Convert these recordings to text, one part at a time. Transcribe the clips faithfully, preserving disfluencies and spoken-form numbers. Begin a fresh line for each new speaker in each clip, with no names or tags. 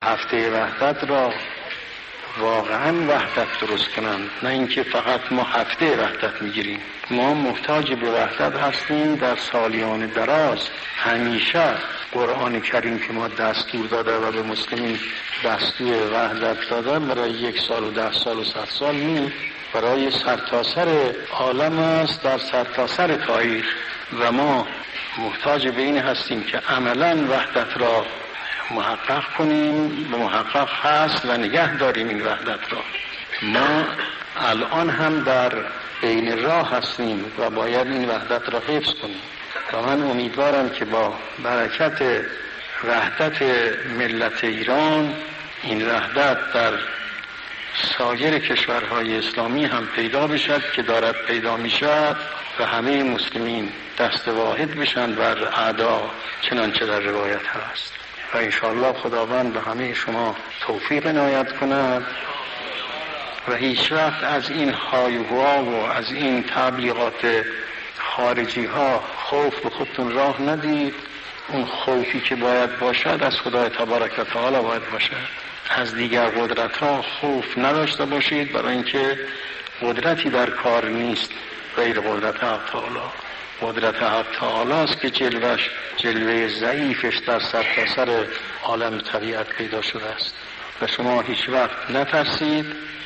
هفته وحدت را واقعا وحدت درست کنند، نه اینکه فقط ما هفته وحدت میگیریم. ما محتاج به وحدت هستیم. در سالیان دراز همیشه قرآن کریم که ما دستور داده و به مسلمین دستور وحدت داده برای یک سال و ده سال و صد سال نی، برای سرتاسر عالم است، در سرتاسر تاریخ. و ما محتاج به این هستیم که عملا وحدت را محقق کنیم، به محقق هست و نگه داریم این وحدت را. ما الان هم در بین راه هستیم و باید این وحدت را حفظ کنیم و من امیدوارم که با برکت وحدت ملت ایران این وحدت در سایر کشورهای اسلامی هم پیدا بشد که دارد پیدا میشد و همه مسلمین دست واحد بشند بر اعدا، چنانچه در روایت هست. و انشاءالله خداوند به همه شما توفیق عنایت کند و هیچ وقت از این هایه‌ها و از این تبلیغات خارجی ها خوف به خودتون راه ندید. اون خوفی که باید باشد از خدای تبارک و تعالی باید باشد. از دیگر قدرت ها خوف نداشته باشید، برای اینکه قدرتی در کار نیست غیر قدرت حق تعالی. قدرت حق تعالی است که جلوش جلوه ضعیفش در سرتاسر عالم طبیعت پیدا شده است. و شما هیچ وقت نترسید،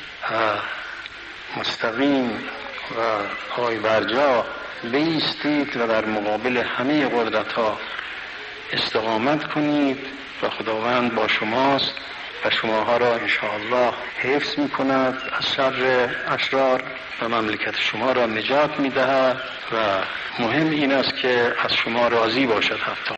مستقیم و پای برجا بایستید و در مقابل همه قدرت ها استقامت کنید و خداوند با شماست و شماها را انشاءالله حفظ می کند از شر اشرار و مملکت شما را نجات می دهد و مهم این است که از شما راضی باشد حتی